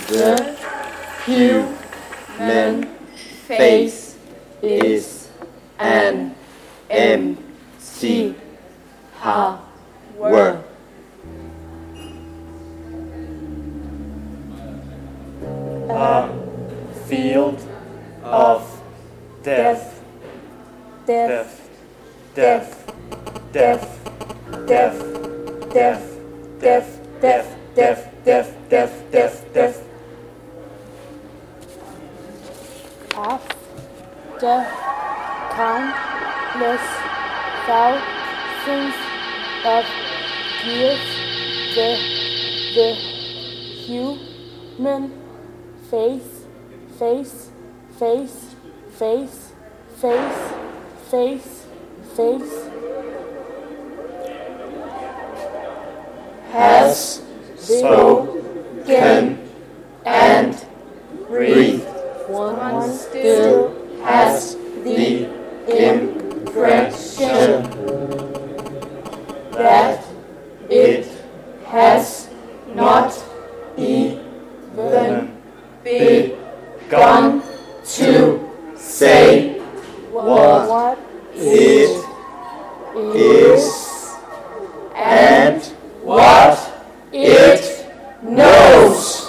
The human face is an empty tower. A field of death, death, death, death, death, death, death, death, death, death, death, death, death. Of the countless thousands of years, the human face Has spoken and breathed. One still has the impression that it has not even begun to say what it is and what it knows.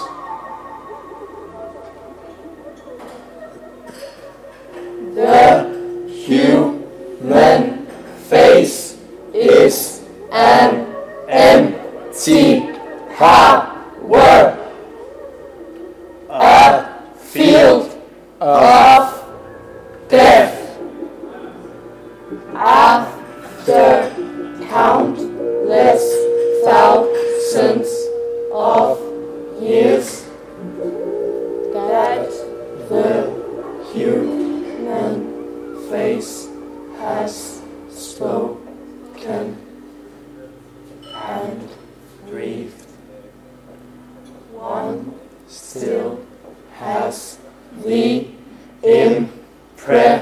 The human face is an empty tower, a field of death. After countless thousands of years, that the human face has spoken and breathed. One still has the impression